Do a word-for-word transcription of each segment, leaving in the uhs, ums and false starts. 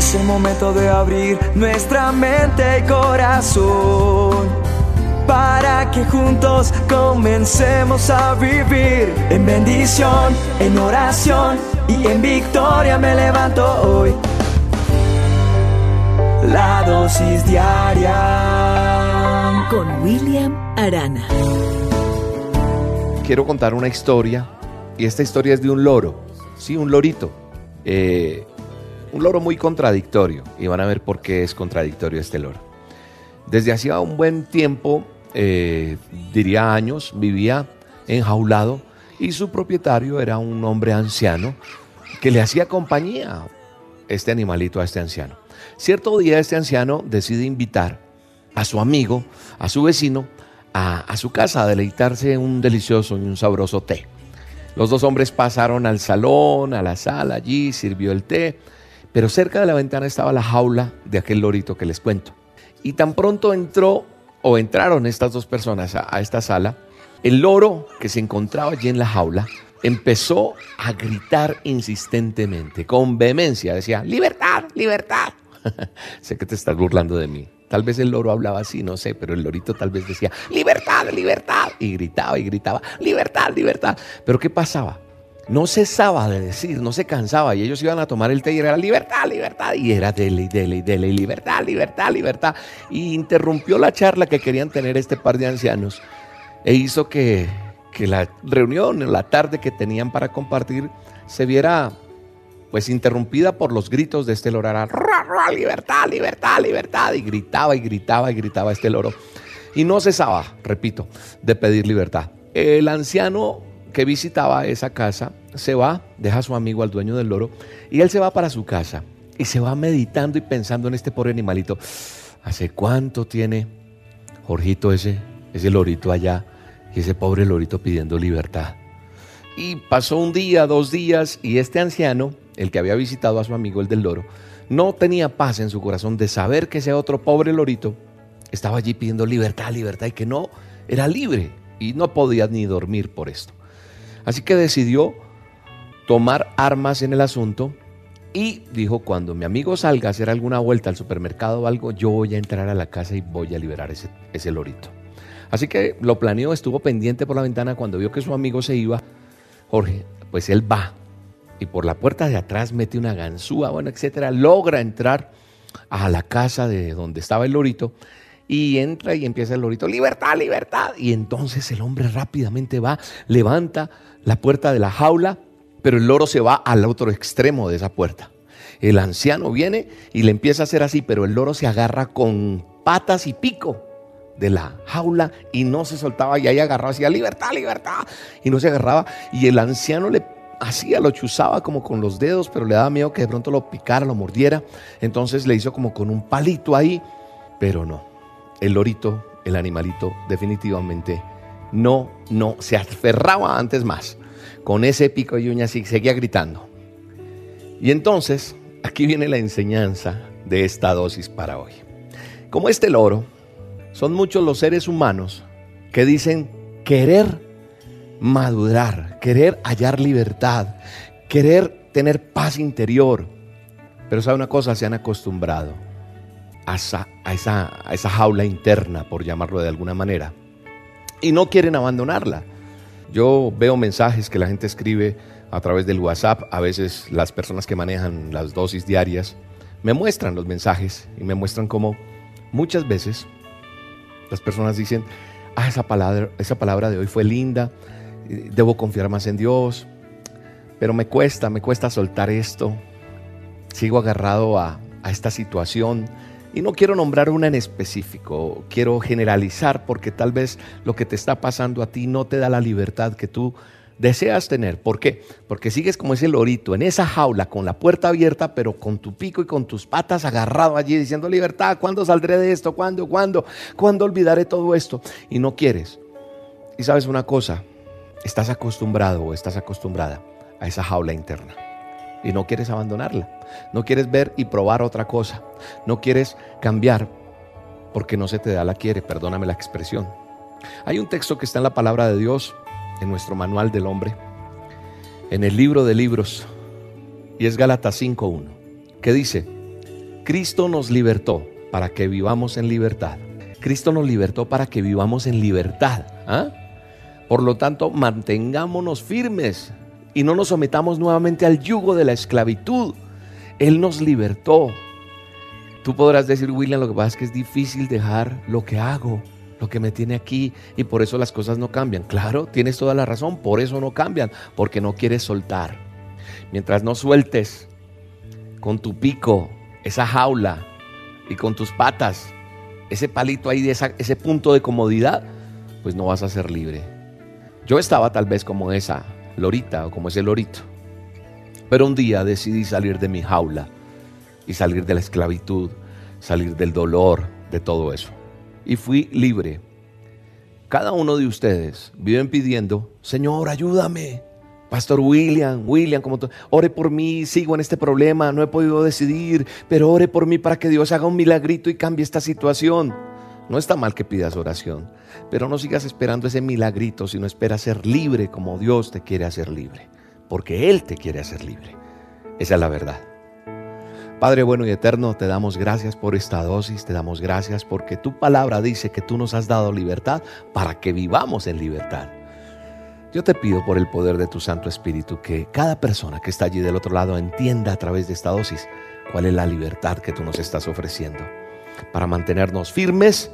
Es el momento de abrir nuestra mente y corazón, para que juntos comencemos a vivir en bendición, en oración y en victoria. Me levanto hoy. La dosis diaria con William Arana. Quiero contar una historia, y esta historia es de un loro, sí, un lorito, eh, un loro muy contradictorio, y van a ver por qué es contradictorio este loro. Desde hacía un buen tiempo, eh, diría años, vivía enjaulado, y su propietario era un hombre anciano que le hacía compañía este animalito a este anciano. Cierto día este anciano decide invitar a su amigo, a su vecino, a, a su casa a deleitarse un delicioso y un sabroso té. Los dos hombres pasaron al salón, a la sala, allí sirvió el té, pero cerca de la ventana estaba la jaula de aquel lorito que les cuento. Y tan pronto entró o entraron estas dos personas a, a esta sala, el loro que se encontraba allí en la jaula empezó a gritar insistentemente, con vehemencia, decía: ¡libertad, libertad! Sé que te estás burlando de mí. Tal vez el loro hablaba así, no sé, pero el lorito tal vez decía: ¡libertad, libertad! Y gritaba y gritaba: ¡libertad, libertad! Pero ¿qué pasaba? No cesaba de decir, no se cansaba, y ellos iban a tomar el té y era libertad, libertad, y era dele y dele y dele, y libertad, libertad, libertad. Y interrumpió la charla que querían tener este par de ancianos e hizo que, que la reunión, la tarde que tenían para compartir, se viera pues interrumpida por los gritos de este loro. Libertad, libertad, libertad, y gritaba y gritaba y gritaba este loro, y no cesaba, repito, de pedir libertad. El anciano que visitaba esa casa se va, deja a su amigo, al dueño del loro, y él se va para su casa y se va meditando y pensando en este pobre animalito. ¿Hace cuánto tiene Jorgito ese, ese lorito allá, y ese pobre lorito pidiendo libertad? Y pasó un día, dos días, y este anciano, el que había visitado a su amigo, el del loro, no tenía paz en su corazón de saber que ese otro pobre lorito estaba allí pidiendo libertad, libertad, y que no era libre, y no podía ni dormir por esto. Así que decidió tomar armas en el asunto y dijo: cuando mi amigo salga a hacer alguna vuelta al supermercado o algo, yo voy a entrar a la casa y voy a liberar ese, ese lorito. Así que lo planeó, estuvo pendiente por la ventana. Cuando vio que su amigo se iba, Jorge, pues él va y por la puerta de atrás mete una ganzúa, bueno, etcétera, logra entrar a la casa de donde estaba el lorito, y entra y empieza el lorito: libertad, libertad. Y entonces el hombre rápidamente va, levanta la puerta de la jaula, pero el loro se va al otro extremo de esa puerta. El anciano viene y le empieza a hacer así, pero el loro se agarra con patas y pico de la jaula y no se soltaba, y ahí agarraba, hacía libertad, libertad, y no se agarraba, y el anciano le hacía, lo chuzaba como con los dedos, pero le daba miedo que de pronto lo picara, lo mordiera. Entonces le hizo como con un palito ahí, pero no, el lorito, el animalito, definitivamente no, no, se aferraba antes más, con ese pico y uñas, y seguía gritando. Y entonces, aquí viene la enseñanza de esta dosis para hoy. Como este loro, son muchos los seres humanos que dicen querer madurar, querer hallar libertad, querer tener paz interior, pero sabe una cosa, se han acostumbrado a esa, a esa, a esa jaula interna, por llamarlo de alguna manera, y no quieren abandonarla. Yo veo mensajes que la gente escribe a través del WhatsApp. A veces las personas que manejan las dosis diarias me muestran los mensajes y me muestran cómo muchas veces las personas dicen: ah, esa palabra, esa palabra de hoy fue linda, debo confiar más en Dios, pero me cuesta, me cuesta soltar esto, sigo agarrado a, a esta situación. Y no quiero nombrar una en específico, quiero generalizar, porque tal vez lo que te está pasando a ti no te da la libertad que tú deseas tener. ¿Por qué? Porque sigues como ese lorito en esa jaula con la puerta abierta, pero con tu pico y con tus patas agarrado allí diciendo: libertad, ¿cuándo saldré de esto? ¿Cuándo? ¿Cuándo? ¿Cuándo olvidaré todo esto? Y no quieres. Y sabes una cosa, estás acostumbrado o estás acostumbrada a esa jaula interna y no quieres abandonarla. No quieres ver y probar otra cosa. No quieres cambiar porque no se te da la quiere, perdóname la expresión. Hay un texto que está en la palabra de Dios, en nuestro manual del hombre, en el libro de libros, y es Gálatas cinco uno, que dice: Cristo nos libertó para que vivamos en libertad. Cristo nos libertó para que vivamos en libertad. ¿Ah? Por lo tanto, mantengámonos firmes y no nos sometamos nuevamente al yugo de la esclavitud. Él nos libertó. Tú podrás decir, William, lo que pasa es que es difícil dejar lo que hago, lo que me tiene aquí, y por eso las cosas no cambian. Claro, tienes toda la razón, por eso no cambian, porque no quieres soltar. Mientras no sueltes con tu pico esa jaula y con tus patas ese palito ahí, de esa, ese punto de comodidad, pues no vas a ser libre. Yo estaba tal vez como esa lorita o como ese lorito, pero un día decidí salir de mi jaula y salir de la esclavitud, salir del dolor, de todo eso, y fui libre. Cada uno de ustedes viven pidiendo, Señor, ayúdame, Pastor William, William, como tú, ore por mí, sigo en este problema, no he podido decidir, pero ore por mí para que Dios haga un milagrito y cambie esta situación. No está mal que pidas oración, pero no sigas esperando ese milagrito, sino espera ser libre como Dios te quiere hacer libre, porque Él te quiere hacer libre. Esa es la verdad. Padre bueno y eterno, te damos gracias por esta dosis, te damos gracias porque tu palabra dice que tú nos has dado libertad para que vivamos en libertad. Yo te pido por el poder de tu Santo Espíritu que cada persona que está allí del otro lado entienda a través de esta dosis cuál es la libertad que tú nos estás ofreciendo para mantenernos firmes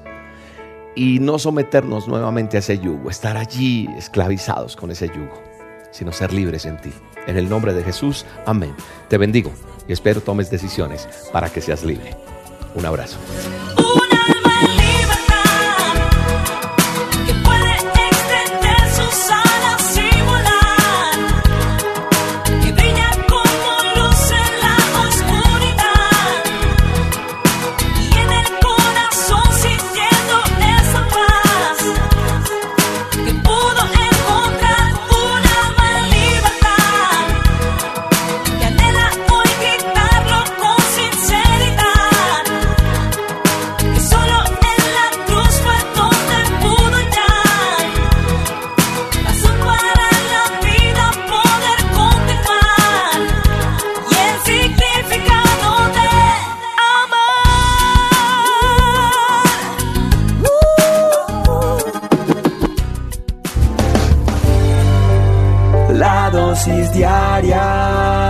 y no someternos nuevamente a ese yugo, estar allí esclavizados con ese yugo, sino ser libres en ti. En el nombre de Jesús, amén. Te bendigo y espero tomes decisiones para que seas libre. Un abrazo. La dosis diaria